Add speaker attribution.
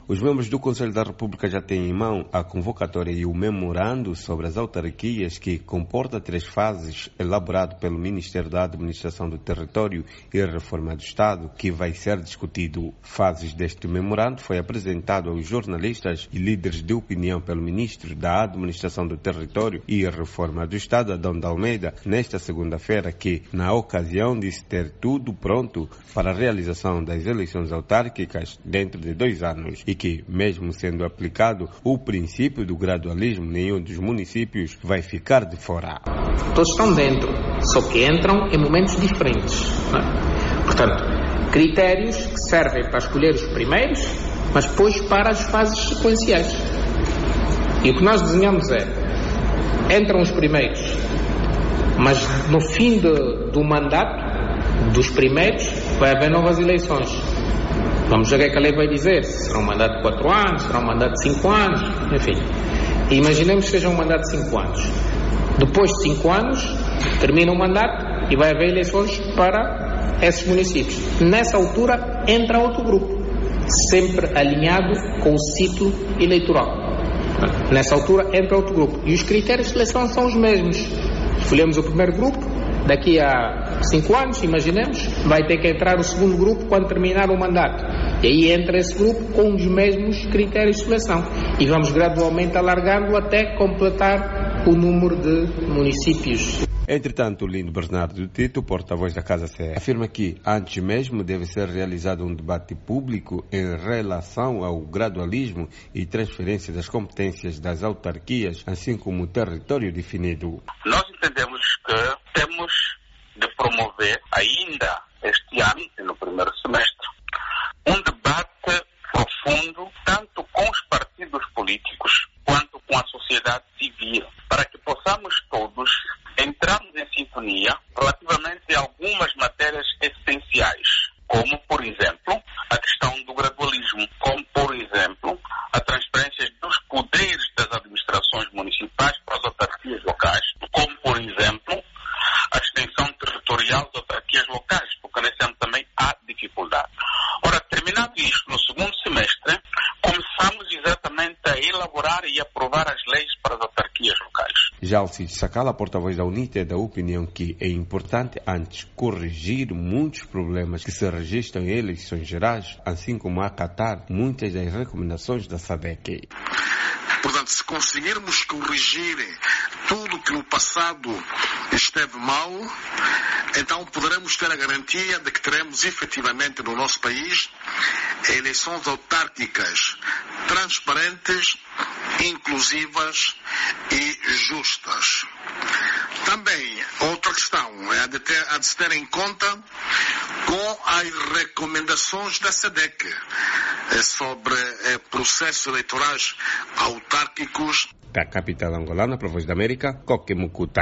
Speaker 1: Os membros do Conselho da República já têm em mão a convocatória e o memorando sobre as autarquias que comporta 3 fases elaborado pelo Ministério da Administração do Território e Reforma do Estado, que vai ser discutido. Fases deste memorando foi apresentado aos jornalistas e líderes de opinião pelo Ministro da Administração do Território e Reforma do Estado, Adão de Almeida, nesta segunda-feira, que, na ocasião, disse ter tudo pronto para a realização das eleições autárquicas dentro de 2 anos e que, mesmo sendo aplicado o princípio do gradualismo, nenhum dos municípios vai ficar de fora.
Speaker 2: Todos estão dentro, só que entram em momentos diferentes, não é? Portanto, critérios que servem para escolher os primeiros, mas depois para as fases sequenciais. E o que nós desenhamos entram os primeiros, mas no fim do mandato dos primeiros vai haver novas eleições. Vamos ver o que é que a lei vai dizer, se será um mandato de 4 anos, será um mandato de 5 anos, enfim. E imaginemos que seja um mandato de 5 anos. Depois de 5 anos, termina o mandato e vai haver eleições para esses municípios. Nessa altura, entra outro grupo, sempre alinhado com o ciclo eleitoral. Nessa altura, entra outro grupo. E os critérios de seleção são os mesmos. Escolhemos o primeiro grupo, daqui a 5 anos, imaginemos, vai ter que entrar o segundo grupo quando terminar o mandato. E aí entra esse grupo com os mesmos critérios de seleção. E vamos gradualmente alargando até completar o número de municípios.
Speaker 1: Entretanto, Lino Bernardo Tito, porta-voz da Casa CE, afirma que antes mesmo deve ser realizado um debate público em relação ao gradualismo e transferência das competências das autarquias, assim como o território definido.
Speaker 3: Nós entendemos que temos de promover ainda este ano, no primeiro semestre, um debate profundo, tanto com os partidos políticos quanto com a sociedade civil, para que possamos todos entrarmos em sintonia relativamente a algumas matérias essenciais, como, por exemplo, a questão do gradualismo, como, por exemplo, a transferência dos poderes das administrações municipais para as autarquias locais, como, por exemplo, a extensão territorial das autarquias locais, porque nesse ano também há dificuldade. Ora, terminado isto, no segundo semestre, começamos exatamente a elaborar e aprovar as leis para as autarquias locais.
Speaker 1: Já Alcides Sacala, porta-voz da UNIT, é da opinião que é importante antes corrigir muitos problemas que se registram em eleições gerais, assim como acatar muitas das recomendações da SADC.
Speaker 4: Portanto, se conseguirmos corrigir tudo que no passado esteve mal, então poderemos ter a garantia de que teremos efetivamente no nosso país eleições autárquicas transparentes, inclusivas e justas. Também, outra questão é a de se ter em conta com as recomendações da SADC sobre processos eleitorais autárquicos.
Speaker 1: Da capital angolana, para a Voz da América, Coque Mucuta.